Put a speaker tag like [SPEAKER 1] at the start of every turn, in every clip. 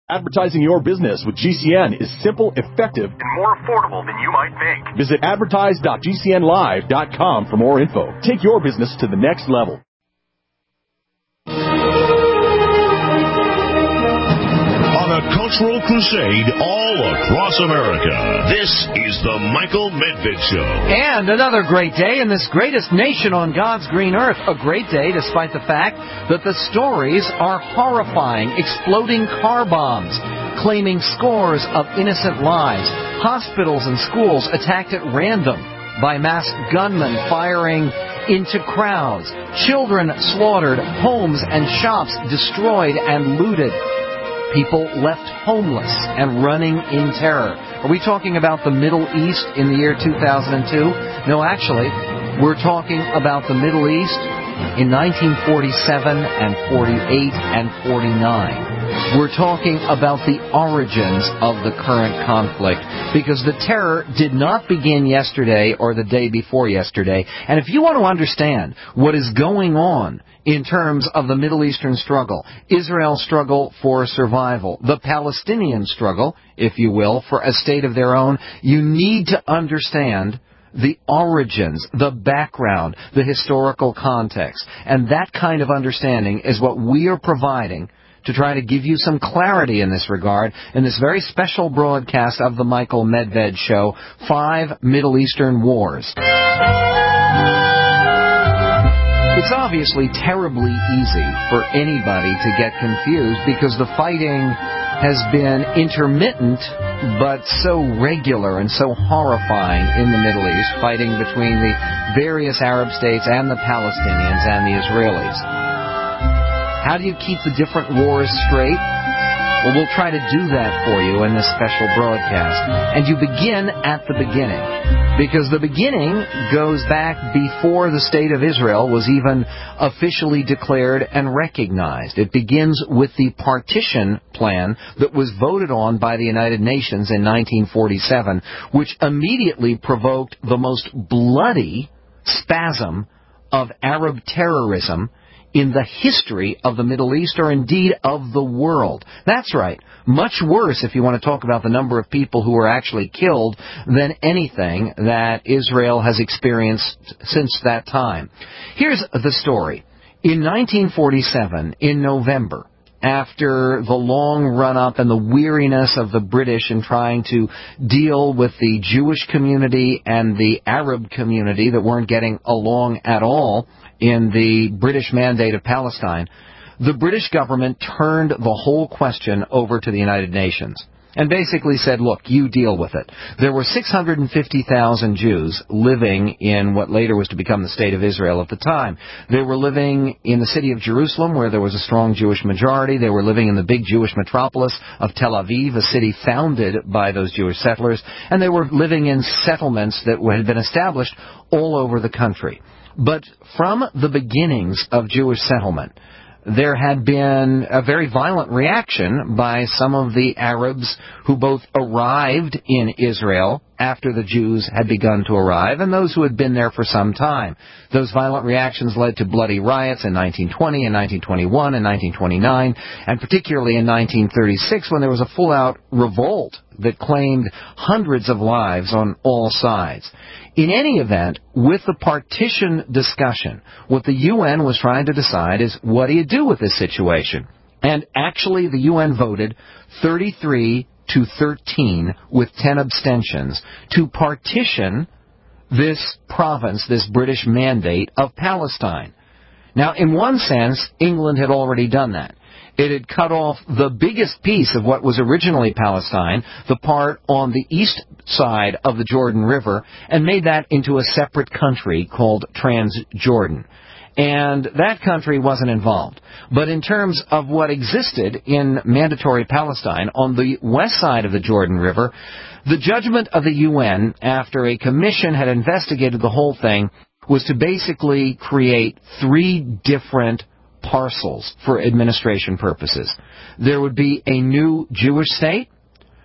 [SPEAKER 1] Advertising your business with GCN is simple, effective,
[SPEAKER 2] and more affordable than you might think.
[SPEAKER 1] Visit advertise.gcnlive.com for more info. Take your business to the next level.
[SPEAKER 3] On a cultural crusade all across America, this is the Michael Medved Show.
[SPEAKER 4] And another great day in this greatest nation on God's green earth. A great day despite the fact that the stories are horrifying. Exploding car bombs, claiming scores of innocent lives. Hospitals and schools attacked at random by masked gunmen firing into crowds. Children slaughtered, homes and shops destroyed and looted. People left homeless and running in terror. Are we talking about the Middle East in the year 2002? No, actually, we're talking about the Middle East in 1947 and 48 and 49. We're talking about the origins of the current conflict, because the terror did not begin yesterday or the day before yesterday. And if you want to understand what is going on in terms of the Middle Eastern struggle, Israel's struggle for survival, the Palestinian struggle, if you will, for a state of their own, you need to understand the origins, the background, the historical context. And that kind of understanding is what we are providing to try to give you some clarity in this regard in this very special broadcast of the Michael Medved Show, 5 Middle Eastern Wars. It's obviously terribly easy for anybody to get confused because the fighting has been intermittent but so regular and so horrifying in the Middle East, fighting between the various Arab states and the Palestinians and the Israelis. How do you keep the different wars straight? Well, we'll try to do that for you in this special broadcast. And you begin at the beginning, because the beginning goes back before the State of Israel was even officially declared and recognized. It begins with the partition plan that was voted on by the United Nations in 1947, which immediately provoked the most bloody spasm of Arab terrorism in the history of the Middle East, or indeed of the world. That's right. Much worse, if you want to talk about the number of people who were actually killed, than anything that Israel has experienced since that time. Here's the story. In 1947, in November, after the long run-up and the weariness of the British in trying to deal with the Jewish community and the Arab community that weren't getting along at all in the British Mandate of Palestine, the British government turned the whole question over to the United Nations and basically said, look, you deal with it. There were 650,000 Jews living in what later was to become the State of Israel at the time. They were living in the city of Jerusalem, where there was a strong Jewish majority. They were living in the big Jewish metropolis of Tel Aviv, a city founded by those Jewish settlers. And they were living in settlements that had been established all over the country. But from the beginnings of Jewish settlement, there had been a very violent reaction by some of the Arabs who both arrived in Israel after the Jews had begun to arrive, and those who had been there for some time. Those violent reactions led to bloody riots in 1920, in 1921, in 1929, and particularly in 1936, when there was a full-out revolt that claimed hundreds of lives on all sides. In any event, with the partition discussion, what the UN was trying to decide is, what do you do with this situation? And actually, the UN voted 33 to 13 with 10 abstentions to partition this province, this British Mandate of Palestine. Now, in one sense, England had already done that. It had cut off the biggest piece of what was originally Palestine, the part on the east side of the Jordan River, and made that into a separate country called Transjordan. And that country wasn't involved. But in terms of what existed in mandatory Palestine on the west side of the Jordan River, the judgment of the UN, after a commission had investigated the whole thing, was to basically create 3 different parcels for administration purposes. There would be a new Jewish state,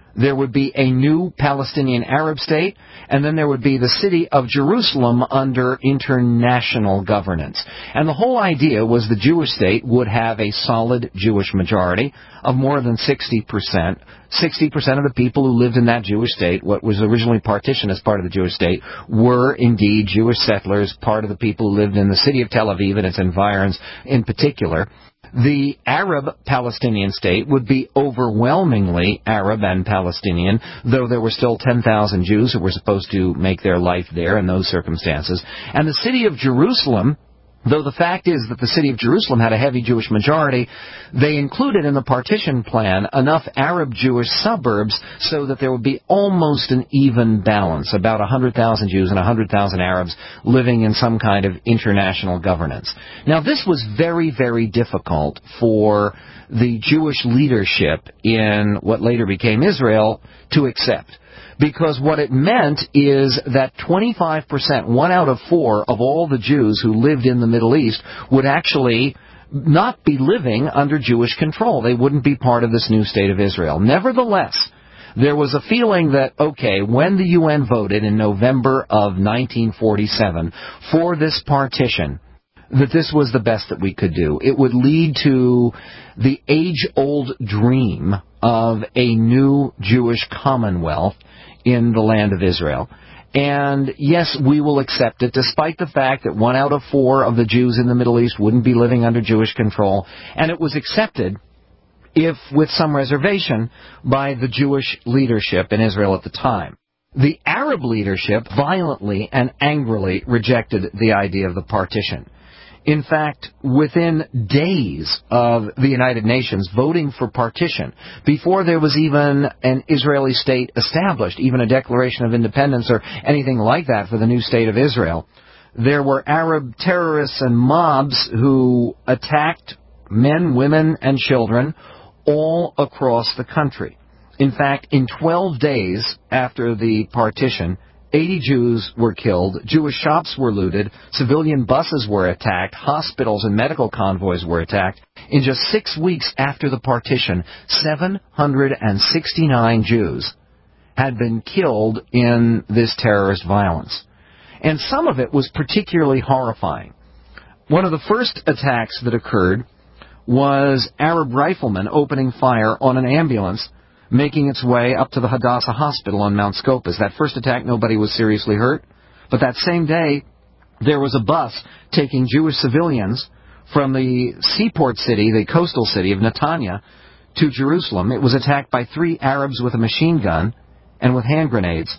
[SPEAKER 4] there would be a new Palestinian Arab state, and then there would be the city of Jerusalem under international governance. And the whole idea was the Jewish state would have a solid Jewish majority of more than 60%. 60% of the people who lived in that Jewish state, what was originally partitioned as part of the Jewish state, were indeed Jewish settlers, part of the people who lived in the city of Tel Aviv and its environs in particular. The Arab Palestinian state would be overwhelmingly Arab and Palestinian, though there were still 10,000 Jews who were supposed to make their life there in those circumstances. And the city of Jerusalem, though the fact is that the city of Jerusalem had a heavy Jewish majority, they included in the partition plan enough Arab Jewish suburbs so that there would be almost an even balance, about 100,000 Jews and 100,000 Arabs living in some kind of international governance. Now, this was very, very difficult for the Jewish leadership in what later became Israel to accept. Because what it meant is that 25%, 1 out of 4 of all the Jews who lived in the Middle East would actually not be living under Jewish control. They wouldn't be part of this new state of Israel. Nevertheless, there was a feeling that, okay, when the UN voted in November of 1947 for this partition, that this was the best that we could do. It would lead to the age-old dream of a new Jewish commonwealth in the land of Israel. And yes, we will accept it, despite the fact that 1 out of 4 of the Jews in the Middle East wouldn't be living under Jewish control. And it was accepted, if with some reservation, by the Jewish leadership in Israel at the time. The Arab leadership violently and angrily rejected the idea of the partition. In fact, within days of the United Nations voting for partition, before there was even an Israeli state established, even a declaration of independence or anything like that for the new state of Israel, there were Arab terrorists and mobs who attacked men, women, and children all across the country. In fact, in 12 days after the partition, 80 Jews were killed, Jewish shops were looted, civilian buses were attacked, hospitals and medical convoys were attacked. In just 6 weeks after the partition, 769 Jews had been killed in this terrorist violence. And some of it was particularly horrifying. One of the first attacks that occurred was Arab riflemen opening fire on an ambulance making its way up to the Hadassah Hospital on Mount Scopus. That first attack, nobody was seriously hurt. But that same day, there was a bus taking Jewish civilians from the seaport city, the coastal city of Netanya, to Jerusalem. It was attacked by 3 Arabs with a machine gun and with hand grenades.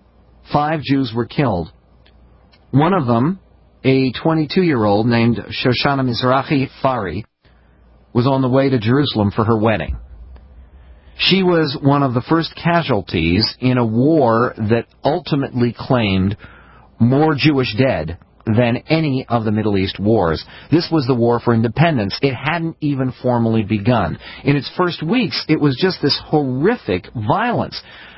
[SPEAKER 4] 5 Jews were killed. One of them, a 22-year-old named Shoshana Mizrahi Fari, was on the way to Jerusalem for her wedding. She was one of the first casualties in a war that ultimately claimed more Jewish dead than any of the Middle East wars. This was the war for independence. It hadn't even formally begun. In its first weeks, it was just this horrific violence.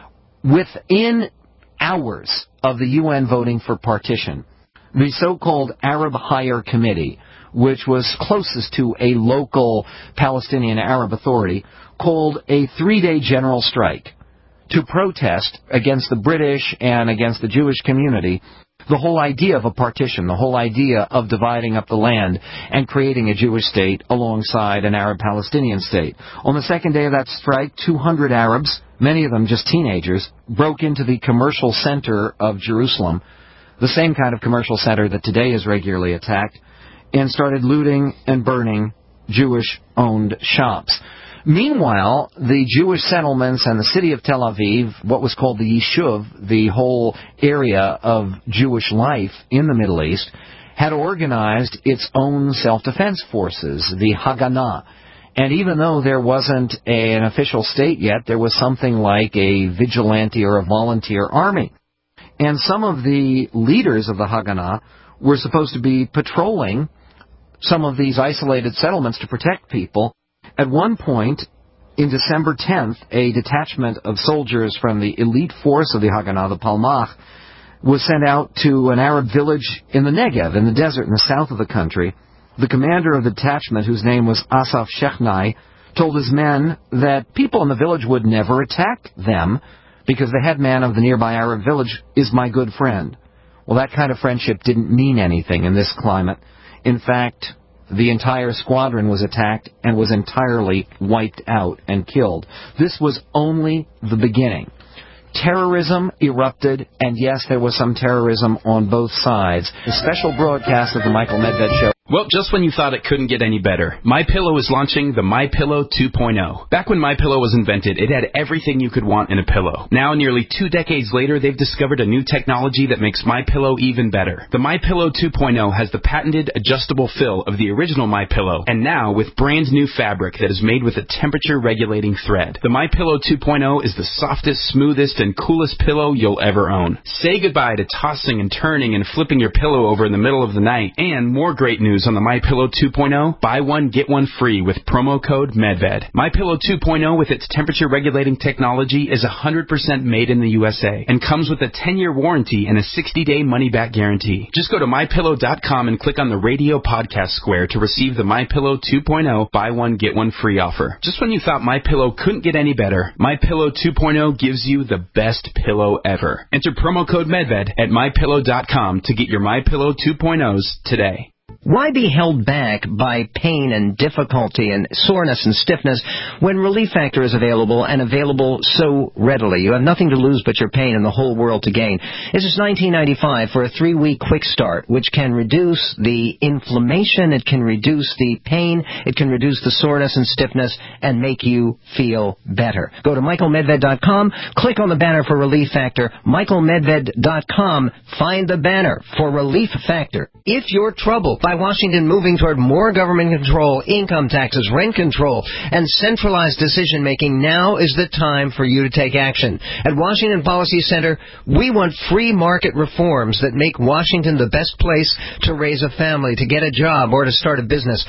[SPEAKER 4] Within hours of the UN voting for partition, the so-called Arab Higher Committee, which was closest to a local Palestinian Arab authority, called a 3-day general strike to protest against the British and against the Jewish community the whole idea of a partition, the whole idea of dividing up the land and creating a Jewish state alongside an Arab Palestinian state. On the second day of that strike, 200 Arabs, many of them just teenagers, broke into the commercial center of Jerusalem, the same kind of commercial center that today is regularly attacked, and started looting and burning Jewish-owned shops. Meanwhile, the Jewish settlements and the city of Tel Aviv, what was called the Yishuv, the whole area of Jewish life in the Middle East, had organized its own self-defense forces, the Haganah. And even though there wasn't an official state yet, there was something like a vigilante or a volunteer army. And some of the leaders of the Haganah were supposed to be patrolling some of these isolated settlements to protect people. At one point, in December 10th, a detachment of soldiers from the elite force of the Haganah, the Palmach, was sent out to an Arab village in the Negev, in the desert in the south of the country. The commander of the detachment, whose name was Asaf Shechnai, told his men that people in the village would never attack them because the headman of the nearby Arab village is my good friend. Well, that kind of friendship didn't mean anything in this climate. In fact, the entire squadron was attacked and was entirely wiped out and killed. This was only the beginning. Terrorism erupted, and yes, there was some terrorism on both sides. A special broadcast of the Michael Medved Show.
[SPEAKER 5] Well, just when you thought it couldn't get any better, MyPillow is launching the MyPillow 2.0. Back when MyPillow was invented, it had everything you could want in a pillow. Now, nearly 2 decades later, they've discovered a new technology that makes MyPillow even better. The MyPillow 2.0 has the patented adjustable fill of the original MyPillow, and now with brand new fabric that is made with a temperature-regulating thread. The MyPillow 2.0 is the softest, smoothest, and coolest pillow you'll ever own. Say goodbye to tossing and turning and flipping your pillow over in the middle of the night. And more great news on the MyPillow 2.0, buy one, get one free with promo code MedVed. MyPillow 2.0 with its temperature-regulating technology is 100% made in the USA and comes with a 10-year warranty and a 60-day money-back guarantee. Just go to MyPillow.com and click on the radio podcast square to receive the MyPillow 2.0 buy one, get one free offer. Just when you thought MyPillow couldn't get any better, MyPillow 2.0 gives you the best pillow ever. Enter promo code MedVed at MyPillow.com to get your MyPillow 2.0s today.
[SPEAKER 6] Why be held back by pain and difficulty and soreness and stiffness when Relief Factor is available and available so readily? You have nothing to lose but your pain and the whole world to gain. This is $19.95 for a 3-week quick start, which can reduce the inflammation, it can reduce the pain, it can reduce the soreness and stiffness, and make you feel better. Go to MichaelMedved.com, click on the banner for Relief Factor, MichaelMedved.com, find the banner for Relief Factor. If you're troubled by Washington moving toward more government control, income taxes, rent control, and centralized decision-making, now is the time for you to take action. At Washington Policy Center, we want free market reforms that make Washington the best place to raise a family, to get a job, or to start a business.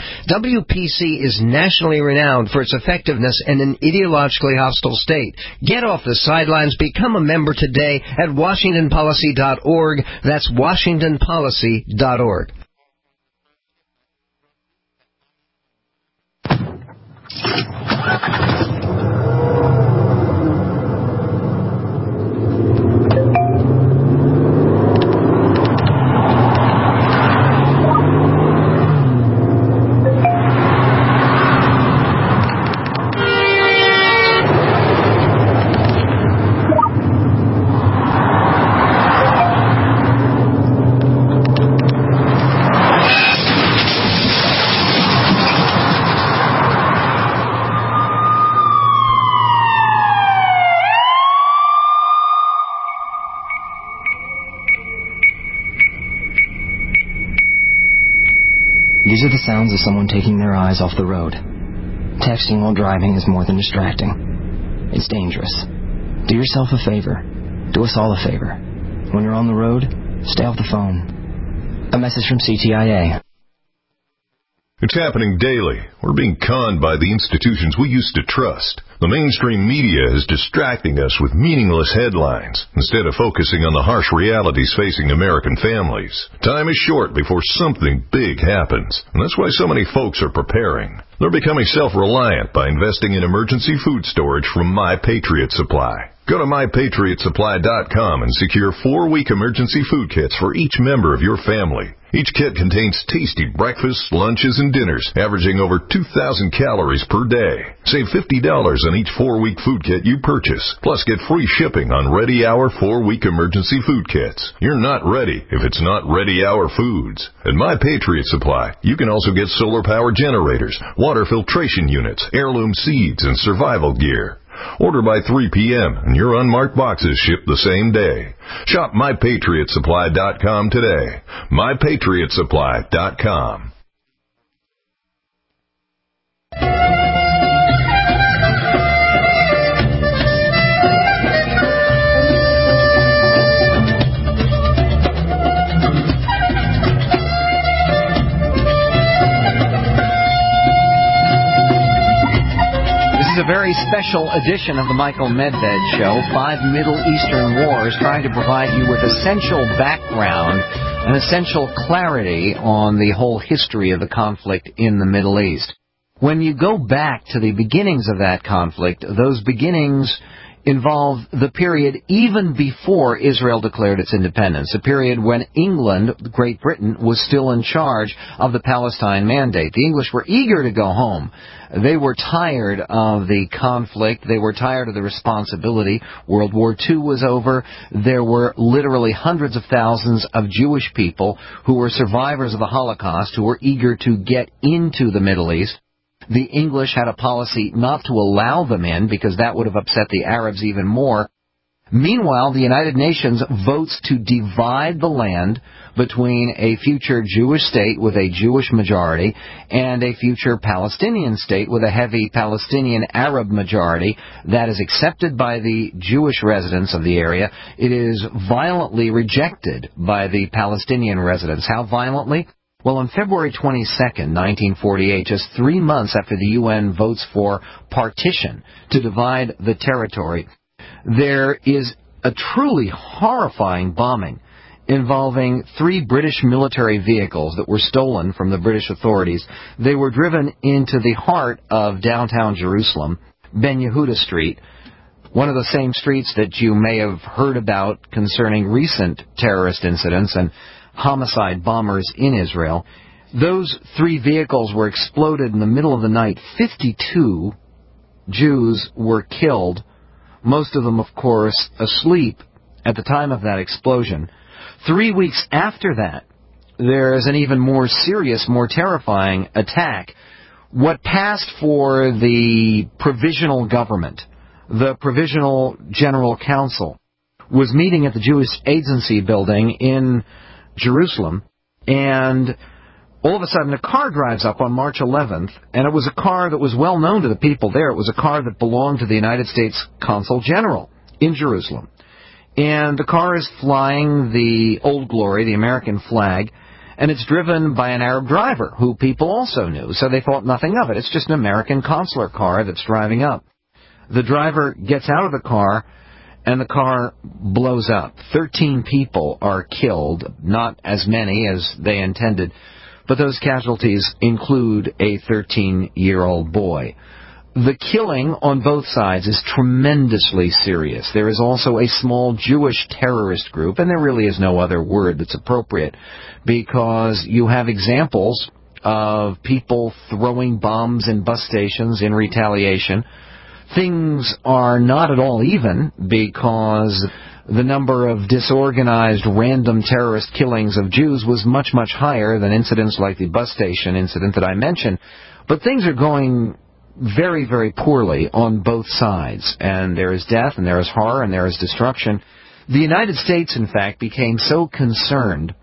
[SPEAKER 6] WPC is nationally renowned for its effectiveness in an ideologically hostile state. Get off the sidelines. Become a member today at WashingtonPolicy.org. That's WashingtonPolicy.org.
[SPEAKER 7] These are the sounds of someone taking their eyes off the road. Texting while driving is more than distracting. It's dangerous. Do yourself a favor. Do us all a favor. When you're on the road, stay off the phone. A message from CTIA.
[SPEAKER 3] It's happening daily. We're being conned by the institutions we used to trust. The mainstream media is distracting us with meaningless headlines instead of focusing on the harsh realities facing American families. Time is short before something big happens, and that's why so many folks are preparing. They're becoming self-reliant by investing in emergency food storage from My Patriot Supply. Go to MyPatriotSupply.com and secure 4-week emergency food kits for each member of your family. Each kit contains tasty breakfasts, lunches, and dinners, averaging over 2,000 calories per day. Save $50 on each 4-week food kit you purchase, plus get free shipping on Ready Hour 4-week emergency food kits. You're not ready if it's not Ready Hour Foods. At My Patriot Supply, you can also get solar power generators, water filtration units, heirloom seeds, and survival gear. Order by 3 p.m. and your unmarked boxes ship the same day. Shop MyPatriotSupply.com today. MyPatriotSupply.com.
[SPEAKER 4] This is a very special edition of the Michael Medved Show. 5 Middle Eastern wars, trying to provide you with essential background and essential clarity on the whole history of the conflict in the Middle East. When you go back to the beginnings of that conflict, those beginnings involve the period even before Israel declared its independence, a period when England, Great Britain, was still in charge of the Palestine Mandate. The English were eager to go home. They were tired of the conflict. They were tired of the responsibility. World War II was over. There were literally hundreds of thousands of Jewish people who were survivors of the Holocaust who were eager to get into the Middle East. The English had a policy not to allow them in because that would have upset the Arabs even more. Meanwhile, the United Nations votes to divide the land between a future Jewish state with a Jewish majority and a future Palestinian state with a heavy Palestinian Arab majority. That is accepted by the Jewish residents of the area. It is violently rejected by the Palestinian residents. How violently? Well, on February 22nd, 1948, just 3 months after the UN votes for partition to divide the territory, there is a truly horrifying bombing involving 3 British military vehicles that were stolen from the British authorities. They were driven into the heart of downtown Jerusalem, Ben Yehuda Street, one of the same streets that you may have heard about concerning recent terrorist incidents and homicide bombers in Israel. Those 3 vehicles were exploded in the middle of the night. 52 Jews were killed, most of them, of course, asleep at the time of that explosion. 3 weeks after that, there is an even more serious, more terrifying attack. What passed for the provisional government, the Provisional General Council, was meeting at the Jewish Agency building in Jerusalem, and all of a sudden a car drives up on March 11th, and it was a car that was well known to the people there. It was a car that belonged to the United States Consul General in Jerusalem. And the car is flying the Old Glory, the American flag, and it's driven by an Arab driver who people also knew, so they thought nothing of it. It's just an American consular car that's driving up. The driver gets out of the car, and the car blows up. 13 people are killed, not as many as they intended, but those casualties include a 13-year-old boy. The killing on both sides is tremendously serious. There is also a small Jewish terrorist group, and there really is no other word that's appropriate, because you have examples of people throwing bombs in bus stations in retaliation. Things are not at all even, because the number of disorganized random terrorist killings of Jews was much, much higher than incidents like the bus station incident that I mentioned. But things are going very, very poorly on both sides, and there is death, and there is horror, and there is destruction. The United States, in fact, became so concerned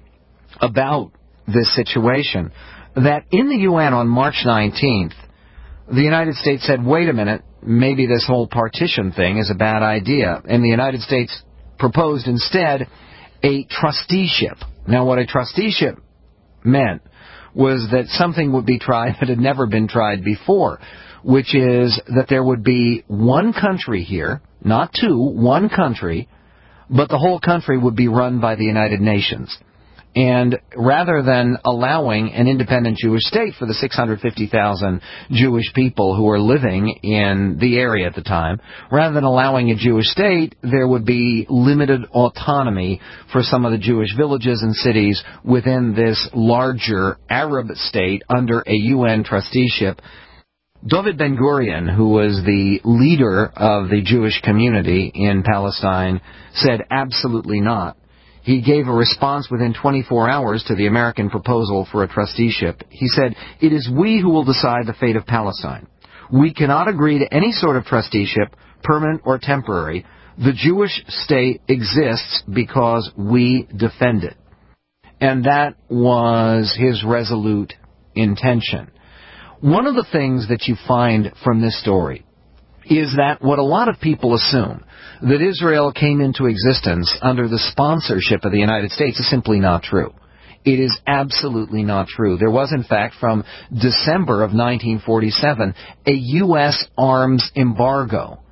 [SPEAKER 4] about this situation that in the UN on March 19th, the United States said, wait a minute, maybe this whole partition thing is a bad idea. And the United States proposed instead a trusteeship. Now, what a trusteeship meant was that something would be tried that had never been tried before, which is that there would be one country here, not 2, one country, but the whole country would be run by the United Nations. And rather than allowing an independent Jewish state for the 650,000 Jewish people who were living in the area at the time, rather than allowing a Jewish state, there would be limited autonomy for some of the Jewish villages and cities within this larger Arab state under a UN trusteeship. David Ben-Gurion, who was the leader of the Jewish community in Palestine, said absolutely not. He gave a response within 24 hours to the American proposal for a trusteeship. He said, "It is we who will decide the fate of Palestine. We cannot agree to any sort of trusteeship, permanent or temporary. The Jewish state exists because we defend it." And that was his resolute intention. One of the things that you find from this story is that what a lot of people assume, that Israel came into existence under the sponsorship of the United States, is simply not true. It is absolutely not true. There was, in fact, from December of 1947, a U.S. arms embargo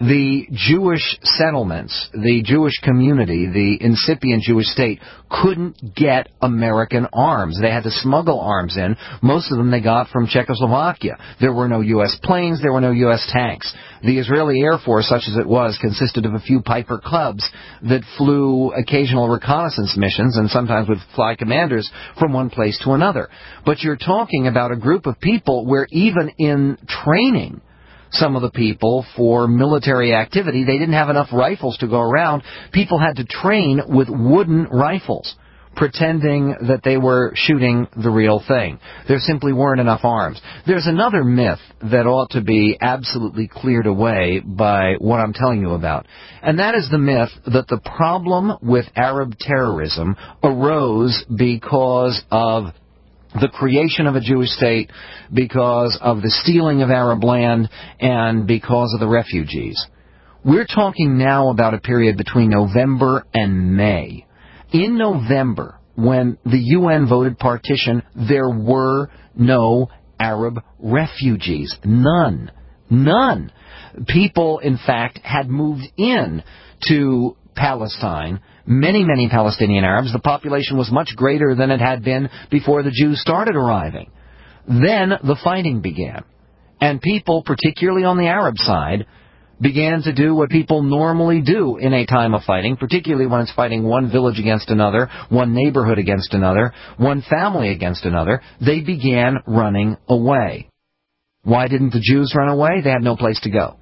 [SPEAKER 4] the Jewish settlements, the Jewish community, the incipient Jewish state couldn't get American arms. They had to smuggle arms in. Most of them they got from Czechoslovakia. There were no U.S. planes. There were no U.S. tanks. The Israeli Air Force, such as it was, consisted of a few Piper Cubs that flew occasional reconnaissance missions and sometimes would fly commanders from one place to another. But you're talking about a group of people where even in training, some of the people for military activity, they didn't have enough rifles to go around. People had to train with wooden rifles, pretending that they were shooting the real thing. There simply weren't enough arms. There's another myth that ought to be absolutely cleared away by what I'm telling you about, and that is the myth that the problem with Arab terrorism arose because of the creation of a Jewish state, because of the stealing of Arab land, and because of the refugees. We're talking now about a period between November and May. In November, when the UN voted partition, there were no Arab refugees. None. None. People, in fact, had moved in to Palestine. Many, many Palestinian Arabs. The population was much greater than it had been before the Jews started arriving. Then the fighting began. And people, particularly on the Arab side, began to do what people normally do in a time of fighting, particularly when it's fighting one village against another, one neighborhood against another, one family against another. They began running away. Why didn't the Jews run away? They had no place to go.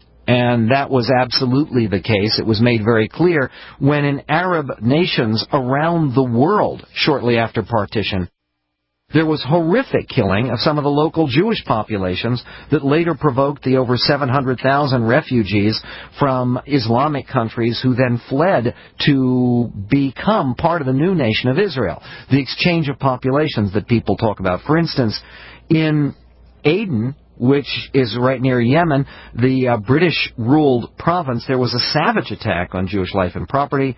[SPEAKER 4] And that was absolutely the case. It was made very clear when in Arab nations around the world, shortly after partition, there was horrific killing of some of the local Jewish populations that later provoked the over 700,000 refugees from Islamic countries who then fled to become part of the new nation of Israel. The exchange of populations that people talk about. For instance, in Aden, which is right near Yemen, the British-ruled province, there was a savage attack on Jewish life and property.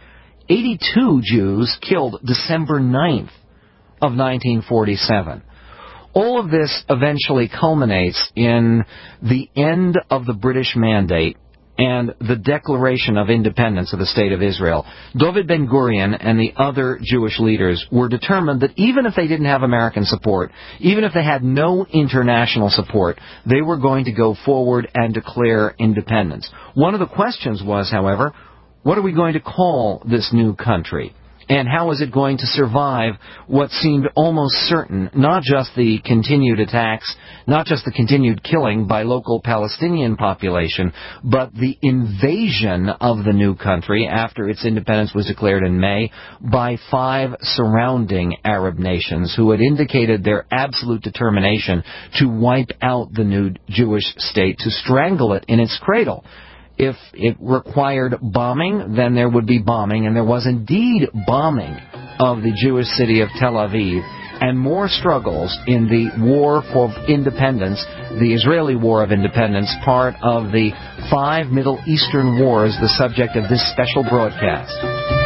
[SPEAKER 4] 82 Jews killed December 9th of 1947. All of this eventually culminates in the end of the British Mandate and the declaration of independence of the State of Israel. David Ben-Gurion and the other Jewish leaders were determined that even if they didn't have American support, even if they had no international support, they were going to go forward and declare independence. One of the questions was, however, what are we going to call this new country? And how is it going to survive what seemed almost certain, not just the continued attacks, not just the continued killing by local Palestinian population, but the invasion of the new country after its independence was declared in May by 5 surrounding Arab nations who had indicated their absolute determination to wipe out the new Jewish state, to strangle it in its cradle. If it required bombing, then there would be bombing, and there was indeed bombing of the Jewish city of Tel Aviv, and more struggles in the War for Independence, the Israeli War of Independence, part of the 5 Middle Eastern wars, the subject of this special broadcast.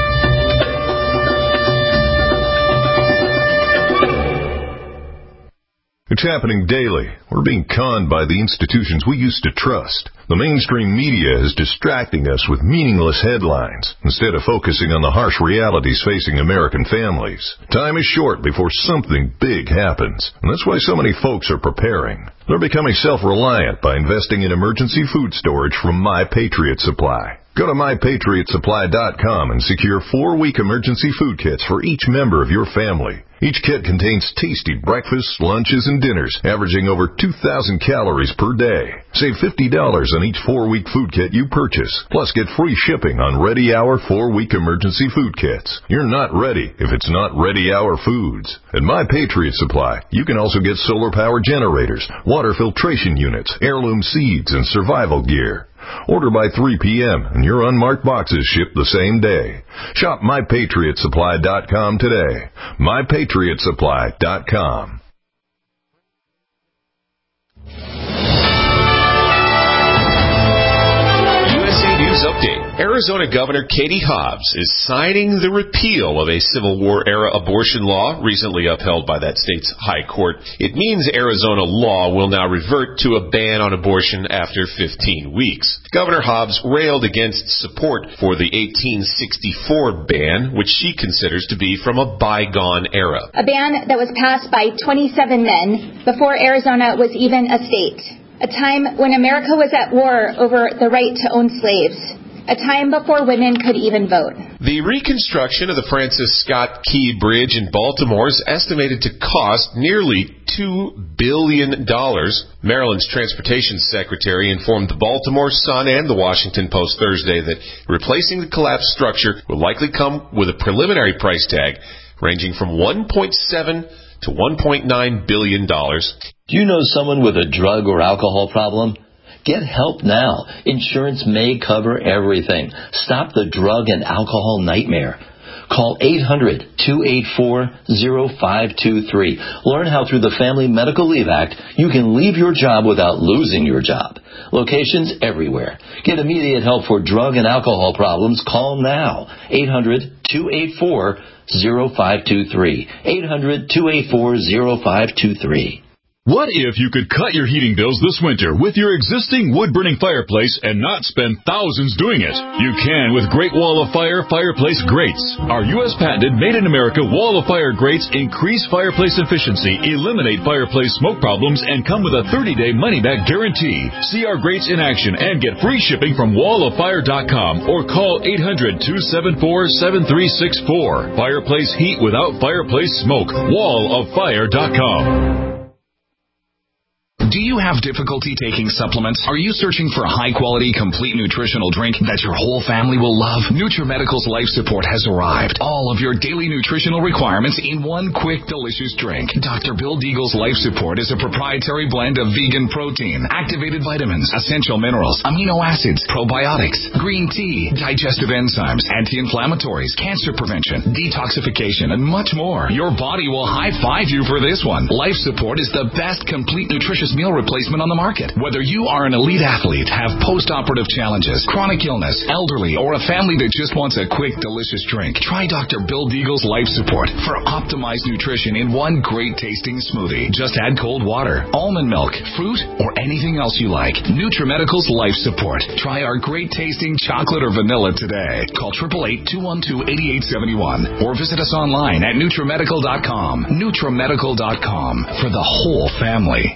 [SPEAKER 3] It's happening daily. We're being conned by the institutions we used to trust. The mainstream media is distracting us with meaningless headlines instead of focusing on the harsh realities facing American families. Time is short before something big happens, and that's why so many folks are preparing. They're becoming self-reliant by investing in emergency food storage from My Patriot Supply. Go to MyPatriotSupply.com and secure 4-week emergency food kits for each member of your family. Each kit contains tasty breakfasts, lunches, and dinners, averaging over 2,000 calories per day. Save $50 on each 4-week food kit you purchase. Plus, get free shipping on Ready Hour 4-week emergency food kits. You're not ready if it's not Ready Hour foods. At My Patriot Supply, you can also get solar power generators, water filtration units, heirloom seeds, and survival gear. Order by 3 p.m. and your unmarked boxes ship the same day. Shop MyPatriotSupply.com today. MyPatriotSupply.com.
[SPEAKER 5] USA News
[SPEAKER 8] update. Arizona Governor Katie Hobbs is signing the repeal of a Civil War-era abortion law recently upheld by that state's high court. It means Arizona law will now revert to a ban on abortion after 15 weeks. Governor Hobbs railed against support for the 1864 ban, which she considers to be from a bygone era.
[SPEAKER 9] A ban that was passed by 27 men before Arizona was even a state. A time when America was at war over the right to own slaves. A time before women could even vote.
[SPEAKER 8] The reconstruction of the Francis Scott Key Bridge in Baltimore is estimated to cost nearly $2 billion. Maryland's Transportation Secretary informed the Baltimore Sun and the Washington Post Thursday that replacing the collapsed structure will likely come with a preliminary price tag ranging from $1.7 to $1.9 billion.
[SPEAKER 10] Do you know someone with a drug or alcohol problem? Get help now. Insurance may cover everything. Stop the drug and alcohol nightmare. Call 800-284-0523. Learn how through the Family Medical Leave Act you can leave your job without losing your job. Locations everywhere. Get immediate help for drug and alcohol problems. Call now. 800-284-0523. 800-284-0523.
[SPEAKER 11] What if you could cut your heating bills this winter with your existing wood-burning fireplace and not spend thousands doing it? You can with Great Wall of Fire fireplace grates. Our U.S. patented made-in-America Wall of Fire grates increase fireplace efficiency, eliminate fireplace smoke problems, and come with a 30-day money-back guarantee. See our grates in action and get free shipping from walloffire.com or call 800-274-7364. Fireplace heat without fireplace smoke. walloffire.com.
[SPEAKER 12] Do you have difficulty taking supplements? Are you searching for a high-quality, complete nutritional drink that your whole family will love? NutriMedical's Life Support has arrived. All of your daily nutritional requirements in one quick, delicious drink. Dr. Bill Deagle's Life Support is a proprietary blend of vegan protein, activated vitamins, essential minerals, amino acids, probiotics, green tea, digestive enzymes, anti-inflammatories, cancer prevention, detoxification, and much more. Your body will high-five you for this one. Life Support is the best complete nutritious meal replacement on the market. Whether you are an elite athlete, have post-operative challenges, chronic illness, elderly, or a family that just wants a quick, delicious drink, try Dr. Bill Deagle's Life Support for optimized nutrition in one great-tasting smoothie. Just add cold water, almond milk, fruit, or anything else you like. NutriMedical's Life Support. Try our great-tasting chocolate or vanilla today. Call 888-212-8871 or visit us online at NutriMedical.com. NutriMedical.com for the whole family.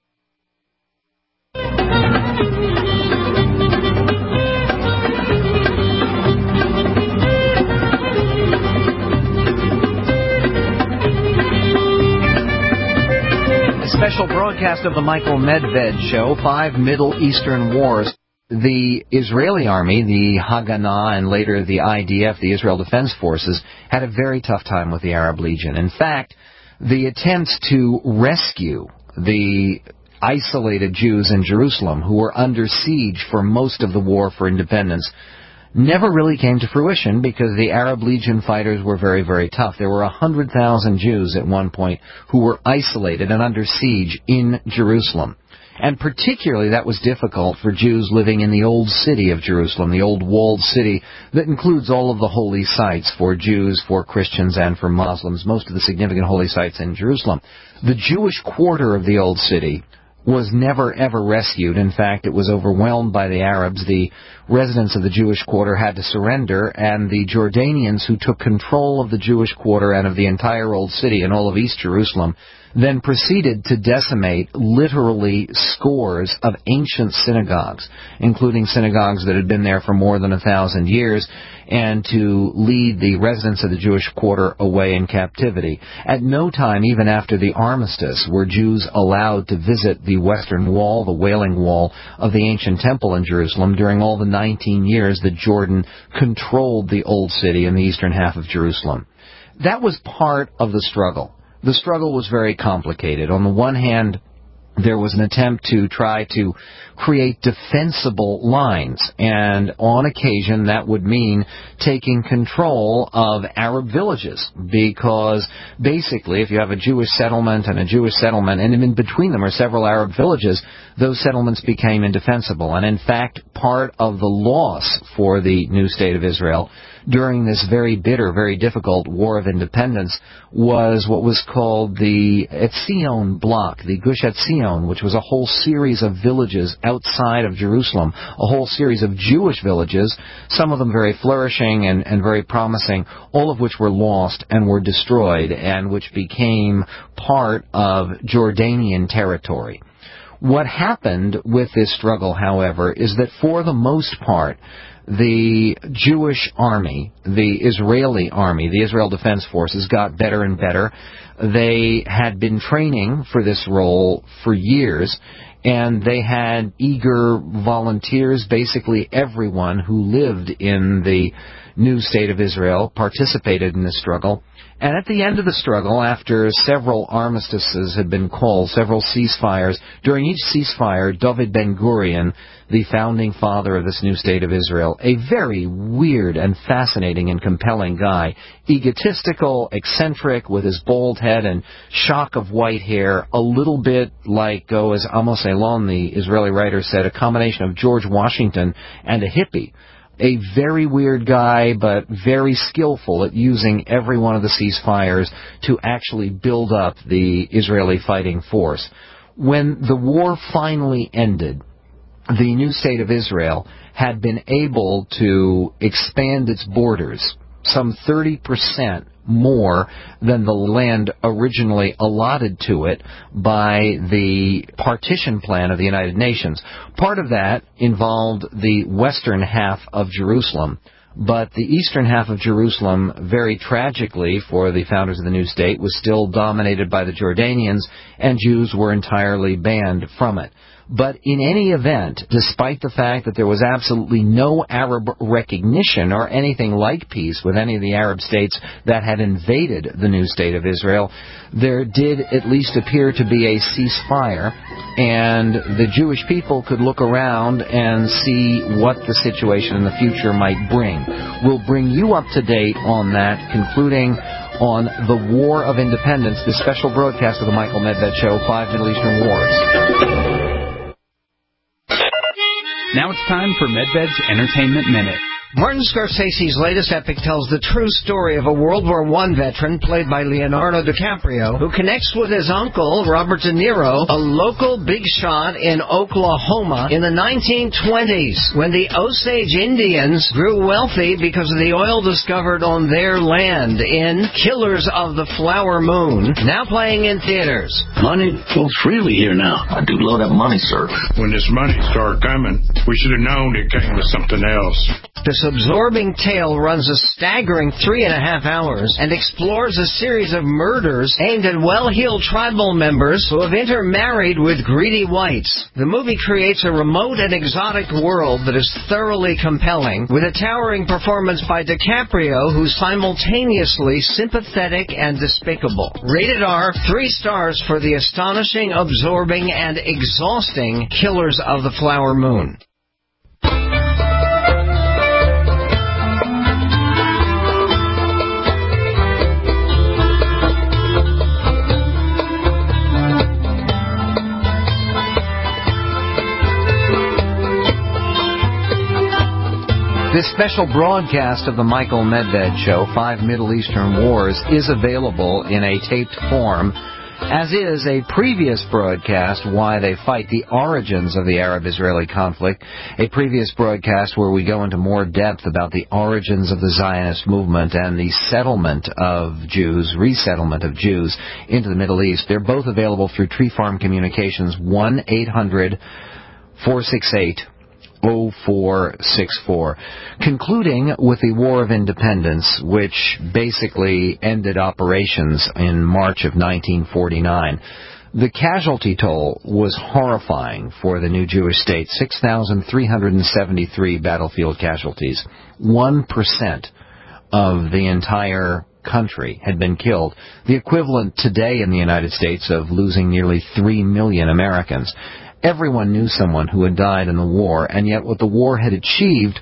[SPEAKER 4] Special broadcast of the Michael Medved Show, 5 Middle Eastern Wars. The Israeli army, the Haganah, and later the IDF, the Israel Defense Forces, had a very tough time with the Arab Legion. In fact, the attempts to rescue the isolated Jews in Jerusalem, who were under siege for most of the war for independence, never really came to fruition because the Arab Legion fighters were very, very tough. There were 100,000 Jews at one point who were isolated and under siege in Jerusalem. And particularly that was difficult for Jews living in the old city of Jerusalem, the old walled city that includes all of the holy sites for Jews, for Christians, and for Muslims, most of the significant holy sites in Jerusalem. The Jewish quarter of the old city was never, ever rescued. In fact, it was overwhelmed by the Arabs. The residents of the Jewish quarter had to surrender, and the Jordanians who took control of the Jewish quarter and of the entire old city and all of East Jerusalem then proceeded to decimate literally scores of ancient synagogues, including synagogues that had been there for more than 1,000 years, and to lead the residents of the Jewish quarter away in captivity. At no time, even after the armistice, were Jews allowed to visit the Western Wall, the Wailing Wall of the ancient temple in Jerusalem during all the 19 years that Jordan controlled the old city in the eastern half of Jerusalem. That was part of the struggle. The struggle was very complicated. On the one hand, there was an attempt to try to create defensible lines, and on occasion that would mean taking control of Arab villages, because basically if you have a Jewish settlement and a Jewish settlement, and in between them are several Arab villages, those settlements became indefensible. And in fact, part of the loss for the new state of Israel during this very bitter, very difficult War of Independence was what was called the Etzion block, the Gush Etzion, which was a whole series of villages outside of Jerusalem, a whole series of Jewish villages, some of them very flourishing and very promising, all of which were lost and were destroyed, and which became part of Jordanian territory. What happened with this struggle, however, is that for the most part, the Jewish army, the Israeli army, the Israel Defense Forces got better and better. They had been training for this role for years, and they had eager volunteers. Basically everyone who lived in the new state of Israel participated in this struggle. And at the end of the struggle, after several armistices had been called, several ceasefires, during each ceasefire, David Ben-Gurion, the founding father of this new state of Israel, a very weird and fascinating and compelling guy, egotistical, eccentric, with his bald head and shock of white hair, a little bit like, as Amos Elon, the Israeli writer, said, a combination of George Washington and a hippie. A very weird guy, but very skillful at using every one of the ceasefires to actually build up the Israeli fighting force. When the war finally ended, the new state of Israel had been able to expand its borders some 30% more than the land originally allotted to it by the partition plan of the United Nations. Part of that involved the western half of Jerusalem, but the eastern half of Jerusalem, very tragically for the founders of the new state, was still dominated by the Jordanians, and Jews were entirely banned from it. But in any event, despite the fact that there was absolutely no Arab recognition or anything like peace with any of the Arab states that had invaded the new state of Israel, there did at least appear to be a ceasefire, and the Jewish people could look around and see what the situation in the future might bring. We'll bring you up to date on that, concluding on the War of Independence, this special broadcast of the Michael Medved Show, 5 Middle Eastern Wars.
[SPEAKER 5] Now it's time for Medved's Entertainment Minute.
[SPEAKER 6] Martin Scorsese's latest epic tells the true story of a World War I veteran, played by Leonardo DiCaprio, who connects with his uncle, Robert De Niro, a local big shot in Oklahoma in the 1920s, when the Osage Indians grew wealthy because of the oil discovered on their land in Killers of the Flower Moon, now playing in theaters.
[SPEAKER 13] Money flows freely here now. I do love that money, sir. When this money started coming, we should have known it came with something else.
[SPEAKER 6] This absorbing tale runs a staggering 3.5 hours and explores a series of murders aimed at well-heeled tribal members who have intermarried with greedy whites. The movie creates a remote and exotic world that is thoroughly compelling, with a towering performance by DiCaprio, who's simultaneously sympathetic and despicable. Rated R, 3 stars for the astonishing, absorbing, and exhausting Killers of the Flower Moon.
[SPEAKER 4] This special broadcast of the Michael Medved Show, 5 Middle Eastern Wars, is available in a taped form, as is a previous broadcast, Why They Fight, the Origins of the Arab-Israeli Conflict, a previous broadcast where we go into more depth about the origins of the Zionist movement and the settlement of Jews, resettlement of Jews into the Middle East. They're both available through Tree Farm Communications, 1-800-468 0464. Concluding with the War of Independence, which basically ended operations in March of 1949. The casualty toll was horrifying for the new Jewish state, 6,373 battlefield casualties, 1% of the entire country had been killed, the equivalent today in the United States of losing nearly 3 million Americans. Everyone knew someone who had died in the war, and yet what the war had achieved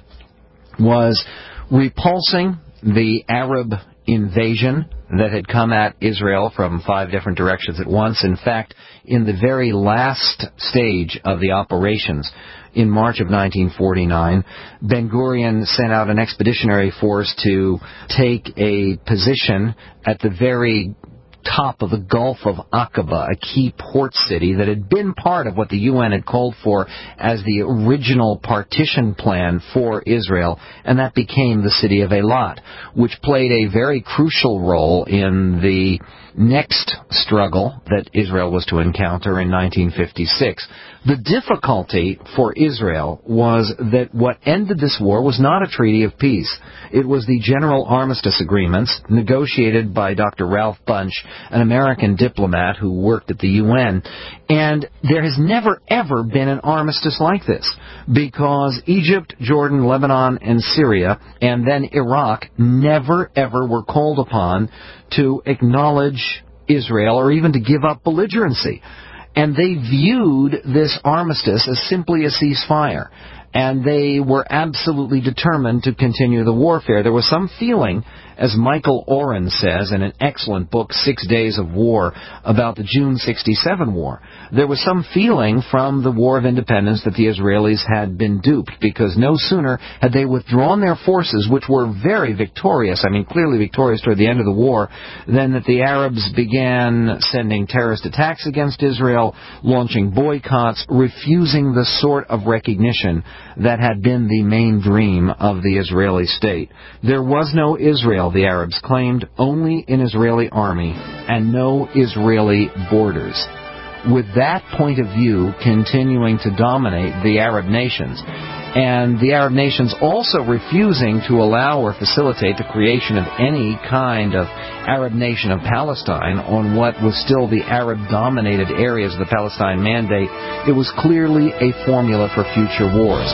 [SPEAKER 4] was repulsing the Arab invasion that had come at Israel from 5 different directions at once. In fact, in the very last stage of the operations, in March of 1949, Ben-Gurion sent out an expeditionary force to take a position at the very top of the Gulf of Aqaba, a key port city that had been part of what the UN had called for as the original partition plan for Israel, and that became the city of Eilat, which played a very crucial role in the next struggle that Israel was to encounter in 1956. The difficulty for Israel was that what ended this war was not a treaty of peace. It was the General Armistice Agreements negotiated by Dr. Ralph Bunche, an American diplomat who worked at the UN. And there has never, ever been an armistice like this, because Egypt, Jordan, Lebanon, and Syria, and then Iraq, never, ever were called upon to acknowledge Israel or even to give up belligerency. And they viewed this armistice as simply a ceasefire. And they were absolutely determined to continue the warfare. There was some feeling, as Michael Oren says in an excellent book, 6 Days of War, about the June 67 war. There was some feeling from the War of Independence that the Israelis had been duped, because no sooner had they withdrawn their forces, which were very victorious, clearly victorious toward the end of the war, than that the Arabs began sending terrorist attacks against Israel, launching boycotts, refusing the sort of recognition that had been the main dream of the Israeli state. There was no Israel, the Arabs claimed, only an Israeli army and no Israeli borders. With that point of view continuing to dominate the Arab nations, and the Arab nations also refusing to allow or facilitate the creation of any kind of Arab nation of Palestine on what was still the Arab-dominated areas of the Palestine Mandate, it was clearly a formula for future wars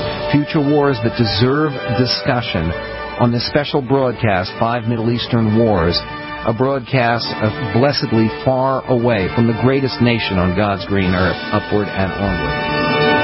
[SPEAKER 4] that deserve discussion on this special broadcast, 5 Middle Eastern Wars, a broadcast of blessedly far away from the greatest nation on God's green earth, upward and onward.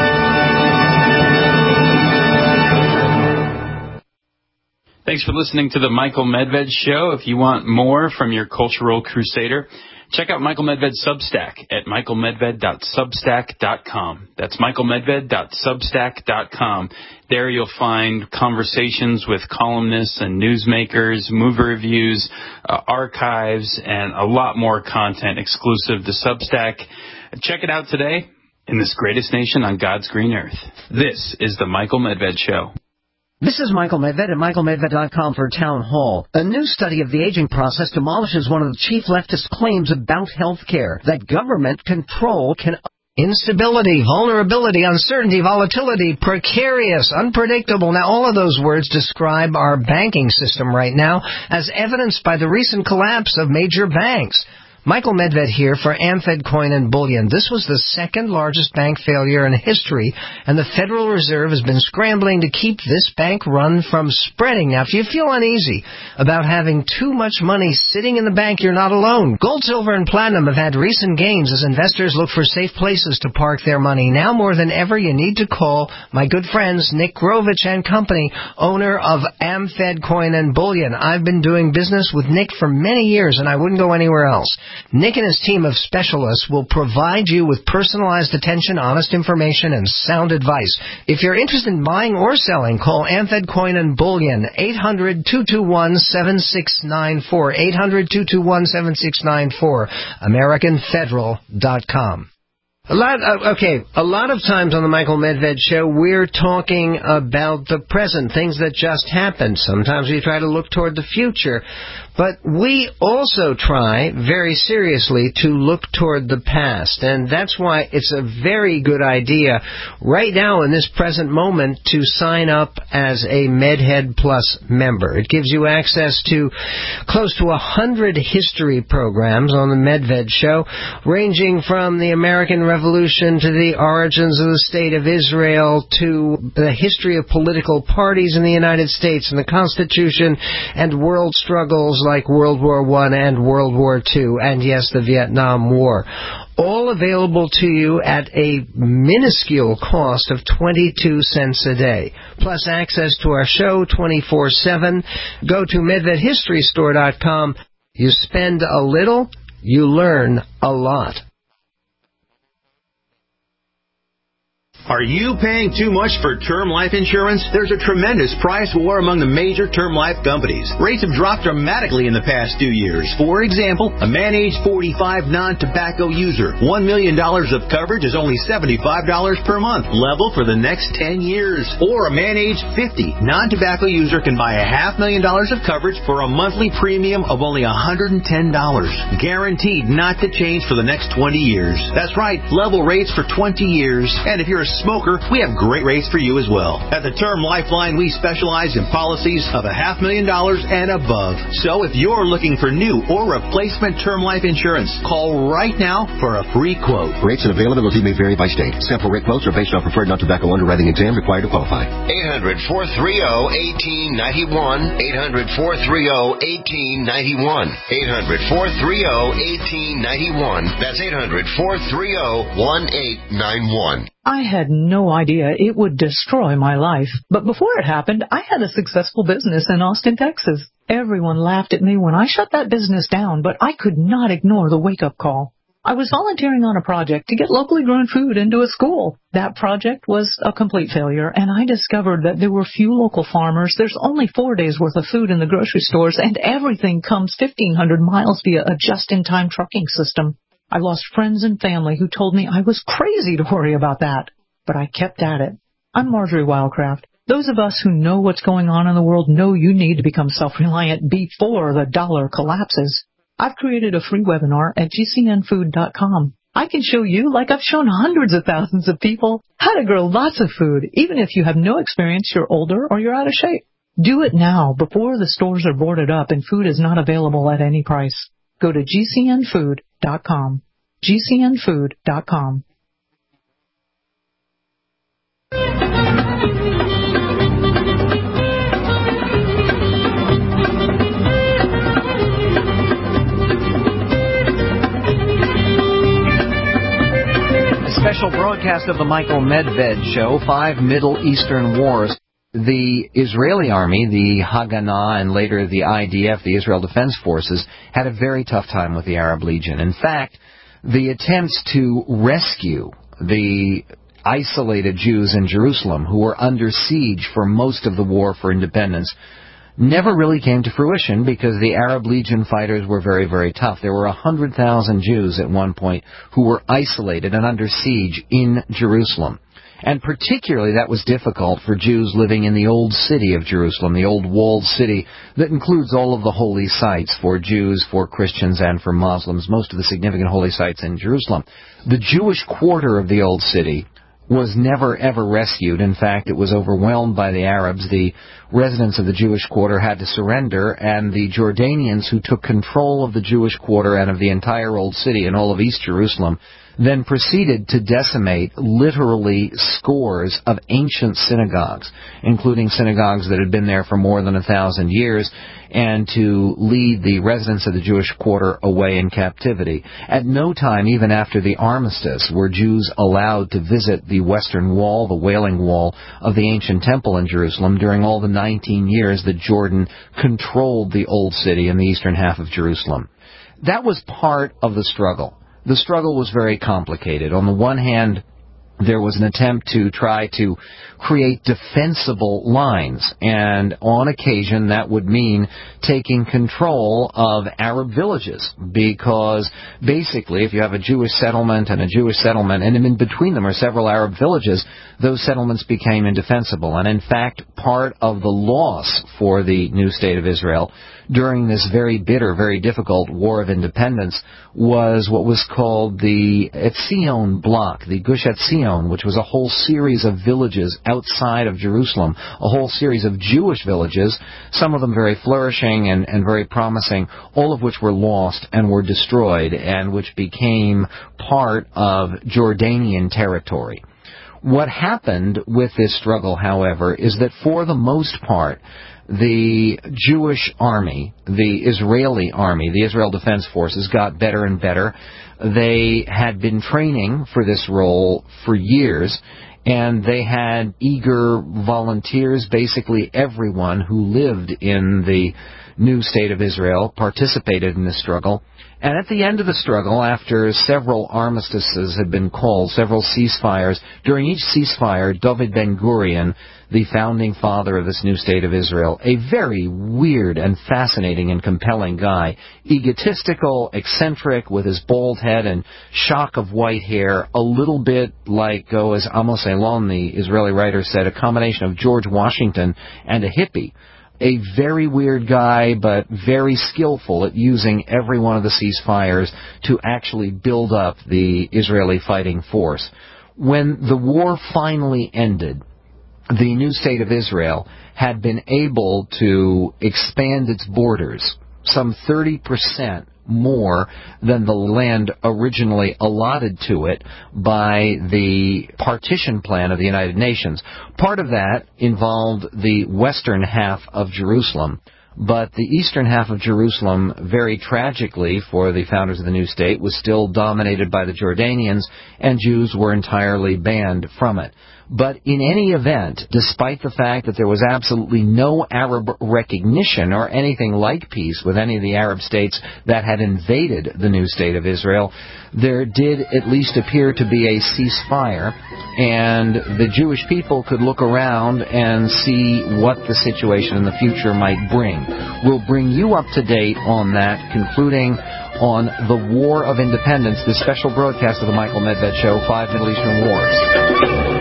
[SPEAKER 5] Thanks for listening to the Michael Medved Show. If you want more from your cultural crusader, check out Michael Medved's Substack at michaelmedved.substack.com. That's michaelmedved.substack.com. There you'll find conversations with columnists and newsmakers, movie reviews, archives, and a lot more content exclusive to Substack. Check it out today in this greatest nation on God's green earth. This is the Michael Medved Show.
[SPEAKER 6] This is Michael Medved at michaelmedved.com for Town Hall. A new study of the aging process demolishes one of the chief leftist claims about health care, that government control can... Instability, vulnerability, uncertainty, volatility, precarious, unpredictable. Now, all of those words describe our banking system right now, as evidenced by the recent collapse of major banks. Michael Medved here for AmFed Coin and Bullion. This was the second largest bank failure in history, and the Federal Reserve has been scrambling to keep this bank run from spreading. Now, if you feel uneasy about having too much money sitting in the bank, you're not alone. Gold, silver, and platinum have had recent gains as investors look for safe places to park their money. Now more than ever, you need to call my good friends Nick Grovich and Company, owner of AmFed Coin and Bullion. I've been doing business with Nick for many years, and I wouldn't go anywhere else. Nick and his team of specialists will provide you with personalized attention, honest information, and sound advice. If you're interested in buying or selling, call AmFed Coin and Bullion, 800-221-7694, 800-221-7694, AmericanFederal.com. A lot of times on the Michael Medved Show, we're talking about the present, things that just happened. Sometimes we try to look toward the future. But we also try, very seriously, to look toward the past. And that's why it's a very good idea right now in this present moment to sign up as a MedHead Plus member. It gives you access to close to 100 history programs on the Medved Show, ranging from the American
[SPEAKER 14] Revolution to the origins of the State of Israel to the history of political parties in the United States and the Constitution and world struggles like World War I and World War II and, yes, the Vietnam War. All available to you at a minuscule cost of 22 cents a day, plus access to our show 24/7. Go to MedvedHistoryStore.com. You spend a little, you learn a lot.
[SPEAKER 15] Are you paying too much for term life insurance? There's a tremendous price war among the major term life companies. Rates have dropped dramatically in the past 2 years. For example, a man age 45 non-tobacco user, $1 million of coverage is only $75 per month, level for the next 10 years. Or a man age 50 non-tobacco user can buy $500,000 of coverage for a monthly premium of only $110, guaranteed not to change for the next 20 years. That's right, level rates for 20 years. And if you're a smoker, we have great rates for you as well. At the Term Lifeline, we specialize in policies of $500,000 and above. So if you're looking for new or replacement term life insurance, call right now for a free quote.
[SPEAKER 16] Rates and availability may vary by state. Sample rate quotes are based on preferred non-tobacco underwriting exam required to qualify.
[SPEAKER 17] 800-430-1891. 800-430-1891. 800-430-1891. That's 800-430-1891.
[SPEAKER 18] I had no idea it would destroy my life. But before it happened, I had a successful business in Austin, Texas. Everyone laughed at me when I shut that business down, but I could not ignore the wake-up call. I was volunteering on a project to get locally grown food into a school. That project was a complete failure, and I discovered that there were few local farmers. There's only 4 days' worth of food in the grocery stores, and everything comes 1,500 miles via a just-in-time trucking system. I lost friends and family who told me I was crazy to worry about that. But I kept at it. I'm Marjorie Wildcraft. Those of us who know what's going on in the world know you need to become self-reliant before the dollar collapses. I've created a free webinar at GCNfood.com. I can show you, like I've shown hundreds of thousands of people, how to grow lots of food, even if you have no experience, you're older, or you're out of shape. Do it now, before the stores are boarded up and food is not available at any price. Go to GCNfood.com. GCNfood.com.
[SPEAKER 4] A special broadcast of the Michael Medved Show, 5 Middle Eastern Wars. The Israeli army, the Haganah, and later the IDF, the Israel Defense Forces, had a very tough time with the Arab Legion. In fact, the attempts to rescue the isolated Jews in Jerusalem, who were under siege for most of the war for independence, never really came to fruition because the Arab Legion fighters were very, very tough. There were 100,000 Jews at one point who were isolated and under siege in Jerusalem. And particularly that was difficult for Jews living in the old city of Jerusalem, the old walled city that includes all of the holy sites for Jews, for Christians, and for Muslims, most of the significant holy sites in Jerusalem. The Jewish quarter of the old city was never, ever rescued. In fact, it was overwhelmed by the Arabs. The residents of the Jewish quarter had to surrender, and the Jordanians who took control of the Jewish quarter and of the entire old city and all of East Jerusalem then proceeded to decimate literally scores of ancient synagogues, including synagogues that had been there for more than 1,000 years, and to lead the residents of the Jewish quarter away in captivity. At no time, even after the armistice, were Jews allowed to visit the Western Wall, the Wailing Wall of the ancient temple in Jerusalem, during all the 19 years that Jordan controlled the Old City in the eastern half of Jerusalem. That was part of the struggle. The struggle was very complicated. On the one hand, there was an attempt to try to create defensible lines, and on occasion that would mean taking control of Arab villages, because basically if you have a Jewish settlement and a Jewish settlement, and in between them are several Arab villages, those settlements became indefensible. And in fact, part of the loss for the new state of Israel during this very bitter, very difficult War of Independence was what was called the Etzion block, the Gush Etzion, which was a whole series of villages outside of Jerusalem, a whole series of Jewish villages, some of them very flourishing and very promising, all of which were lost and were destroyed, and which became part of Jordanian territory. What happened with this struggle, however, is that for the most part, the Jewish army, the Israeli army, the Israel Defense Forces got better and better. They had been training for this role for years, and they had eager volunteers. Basically everyone who lived in the new state of Israel participated in this struggle. And at the end of the struggle, after several armistices had been called, several ceasefires, during each ceasefire, David Ben-Gurion, the founding father of this new state of Israel, a very weird and fascinating and compelling guy, egotistical, eccentric, with his bald head and shock of white hair, a little bit like, as Amos Elon, the Israeli writer, said, a combination of George Washington and a hippie. A very weird guy, but very skillful at using every one of the ceasefires to actually build up the Israeli fighting force. When the war finally ended, the new state of Israel had been able to expand its borders some 30% more than the land originally allotted to it by the partition plan of the United Nations. Part of that involved the western half of Jerusalem, but the eastern half of Jerusalem, very tragically for the founders of the new state, was still dominated by the Jordanians, and Jews were entirely banned from it. But in any event, despite the fact that there was absolutely no Arab recognition or anything like peace with any of the Arab states that had invaded the new state of Israel, there did at least appear to be a ceasefire, and the Jewish people could look around and see what the situation in the future might bring. We'll bring you up to date on that, concluding on the War of Independence, this special broadcast of the Michael Medved Show, 5 Middle Eastern Wars.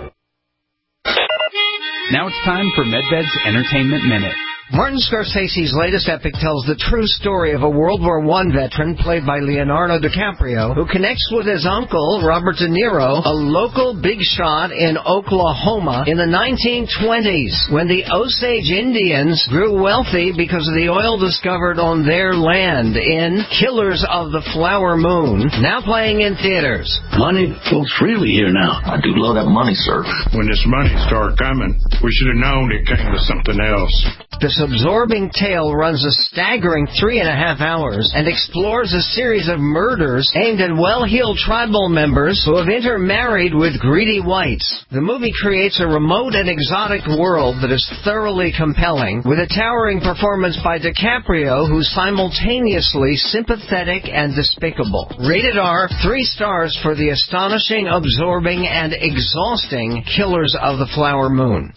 [SPEAKER 5] Now it's time for Medved's Entertainment Minute.
[SPEAKER 14] Martin Scorsese's latest epic tells the true story of a World War I veteran played by Leonardo DiCaprio who connects with his uncle, Robert De Niro, a local big shot in Oklahoma in the 1920s when the Osage Indians grew wealthy because of the oil discovered on their land in Killers of the Flower Moon, now playing in theaters.
[SPEAKER 13] Money flows freely here now. I do love that money, sir. When this money started coming, we should have known it came with something else.
[SPEAKER 14] This absorbing tale runs a staggering 3.5 hours and explores a series of murders aimed at well-heeled tribal members who have intermarried with greedy whites. The movie creates a remote and exotic world that is thoroughly compelling, with a towering performance by DiCaprio, who's simultaneously sympathetic and despicable. Rated R, 3 stars for the astonishing, absorbing, and exhausting Killers of the Flower Moon.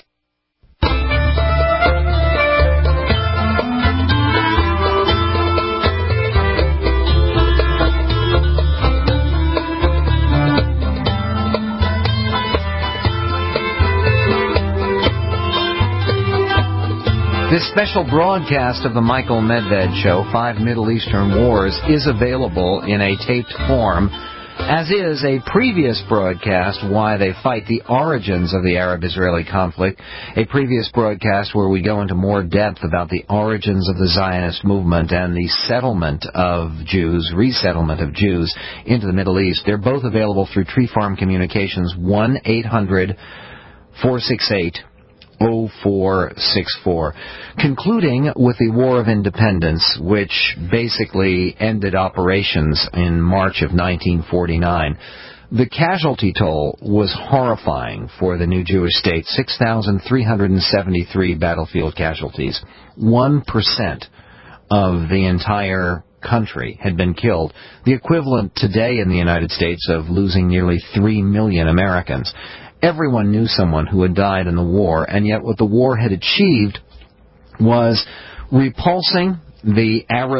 [SPEAKER 4] This special broadcast of the Michael Medved Show, 5 Middle Eastern Wars, is available in a taped form, as is a previous broadcast, Why They Fight, the Origins of the Arab-Israeli Conflict, a previous broadcast where we go into more depth about the origins of the Zionist movement and the settlement of Jews, resettlement of Jews into the Middle East. They're both available through Tree Farm Communications, 1-800-468 0464. Concluding with the War of Independence, which basically ended operations in March of 1949. The casualty toll was horrifying for the new Jewish state, 6,373 battlefield casualties. 1% of the entire country had been killed, the equivalent today in the United States of losing nearly 3 million Americans. Everyone knew someone who had died in the war, and yet what the war had achieved was repulsing the Arab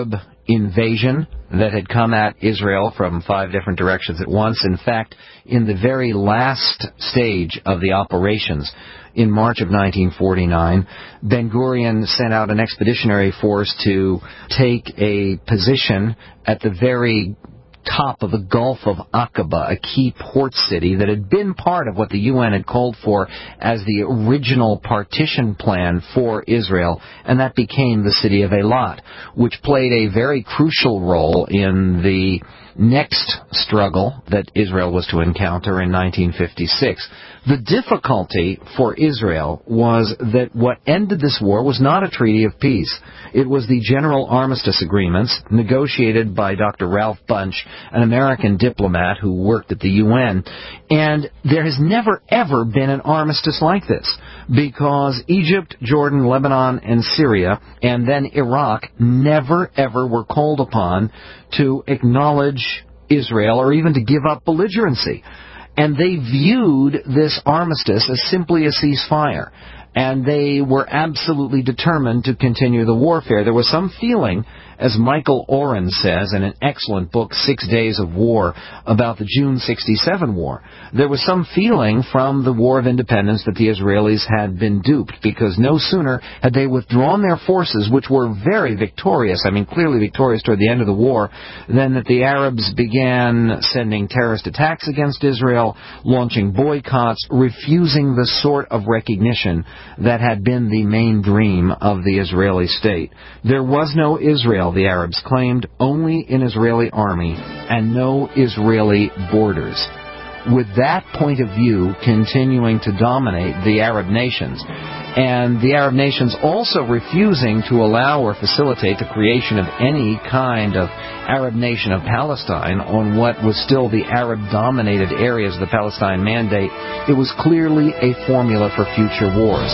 [SPEAKER 4] invasion that had come at Israel from 5 different directions at once. In fact, in the very last stage of the operations, in March of 1949, Ben-Gurion sent out an expeditionary force to take a position at the very top of the Gulf of Aqaba, a key port city that had been part of what the UN had called for as the original partition plan for Israel, and that became the city of Eilat, which played a very crucial role in the next struggle that Israel was to encounter in 1956. The difficulty for Israel was that what ended this war was not a treaty of peace. It was the General Armistice Agreements negotiated by Dr. Ralph Bunche, an American diplomat who worked at the UN. And there has never, ever been an armistice like this, because Egypt, Jordan, Lebanon, and Syria, and then Iraq, never, ever were called upon to acknowledge Israel or even to give up belligerency. And they viewed this armistice as simply a ceasefire. And they were absolutely determined to continue the warfare. There was some feeling, as Michael Oren says in an excellent book, 6 Days of War, about the June 67 war. There was some feeling from the War of Independence that the Israelis had been duped, because no sooner had they withdrawn their forces, which were very victorious, clearly victorious toward the end of the war, than that the Arabs began sending terrorist attacks against Israel, launching boycotts, refusing the sort of recognition that had been the main dream of the Israeli state. There was no Israel, the Arabs claimed, only an Israeli army and no Israeli borders. With that point of view continuing to dominate the Arab nations, and the Arab nations also refusing to allow or facilitate the creation of any kind of Arab nation of Palestine on what was still the Arab-dominated areas of the Palestine Mandate, it was clearly a formula for future wars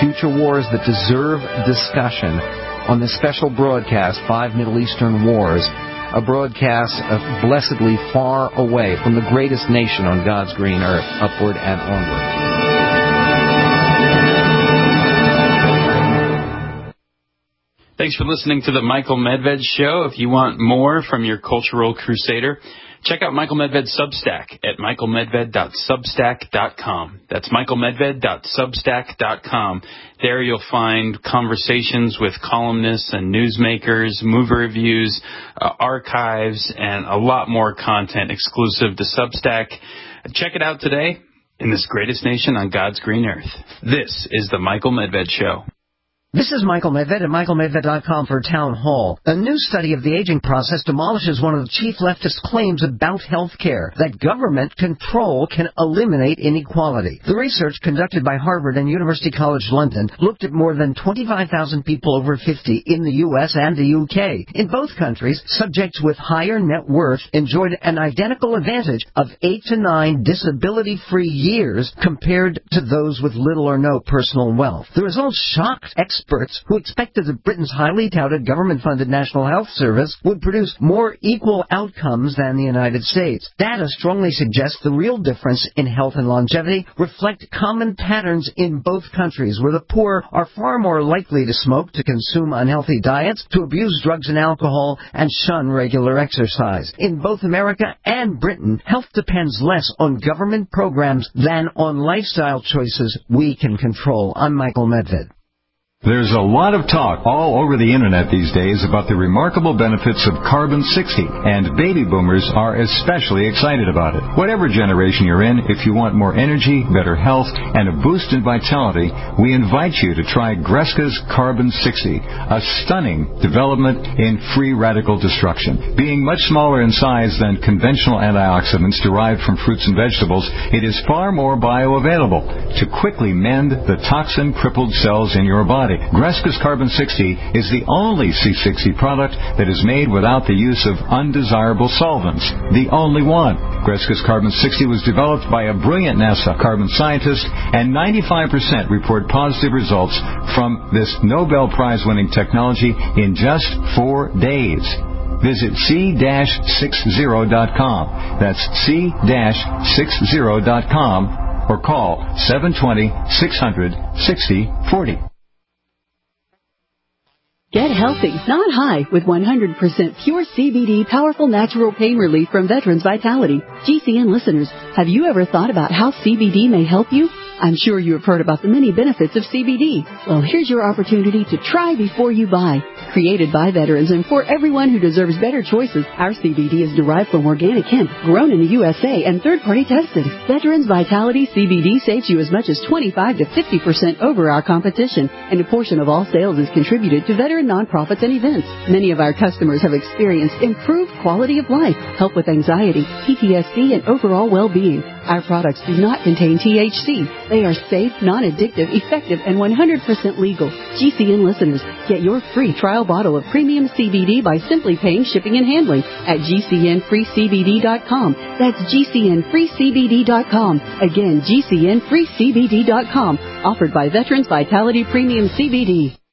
[SPEAKER 4] that deserve discussion on this special broadcast, 5 Middle Eastern Wars, a broadcast blessedly far away from the greatest nation on God's green earth, upward and onward.
[SPEAKER 5] Thanks for listening to the Michael Medved Show. If you want more from your cultural crusader, check out Michael Medved's Substack at michaelmedved.substack.com. That's michaelmedved.substack.com. There you'll find conversations with columnists and newsmakers, movie reviews, archives, and a lot more content exclusive to Substack. Check it out today in this greatest nation on God's green earth. This is the Michael Medved Show.
[SPEAKER 14] This is Michael Medved at michaelmedved.com for Town Hall. A new study of the aging process demolishes one of the chief leftist claims about health care, that government control can eliminate inequality. The research conducted by Harvard and University College London looked at more than 25,000 people over 50 in the U.S. and the U.K. In both countries, subjects with higher net worth enjoyed an identical advantage of 8 to 9 disability-free years compared to those with little or no personal wealth. The results shocked experts who expected that Britain's highly touted government-funded National Health Service would produce more equal outcomes than the United States. Data strongly suggests the real difference in health and longevity reflect common patterns in both countries, where the poor are far more likely to smoke, to consume unhealthy diets, to abuse drugs and alcohol, and shun regular exercise. In both America and Britain, health depends less on government programs than on lifestyle choices we can control. I'm Michael Medved.
[SPEAKER 19] There's a lot of talk all over the internet these days about the remarkable benefits of Carbon-60, and baby boomers are especially excited about it. Whatever generation you're in, if you want more energy, better health, and a boost in vitality, we invite you to try Greska's Carbon-60, a stunning development in free radical destruction. Being much smaller in size than conventional antioxidants derived from fruits and vegetables, it is far more bioavailable to quickly mend the toxin-crippled cells in your body. Greska's Carbon-60 is the only C60 product that is made without the use of undesirable solvents. The only one. Greska's Carbon-60 was developed by a brilliant NASA carbon scientist, and 95% report positive results from this Nobel Prize-winning technology in just 4 days. Visit c-60.com. That's c-60.com, or call 720-600-6040.
[SPEAKER 20] Get healthy, not high, with 100% pure CBD powerful natural pain relief from Veterans Vitality. GCN listeners, have you ever thought about how CBD may help you? I'm sure you have heard about the many benefits of CBD. Well, here's your opportunity to try before you buy. Created by veterans and for everyone who deserves better choices, our CBD is derived from organic hemp, grown in the USA, and third-party tested. Veterans Vitality CBD saves you as much as 25 to 50% over our competition, and a portion of all sales is contributed to veteran nonprofits and events. Many of our customers have experienced improved quality of life, help with anxiety, PTSD, and overall well-being. Our products do not contain THC. They are safe, non-addictive, effective, and 100% legal. GCN listeners, get your free trial bottle of premium CBD by simply paying shipping and handling at GCNFreeCBD.com. That's GCNFreeCBD.com. Again, GCNFreeCBD.com. Offered by Veterans Vitality Premium CBD.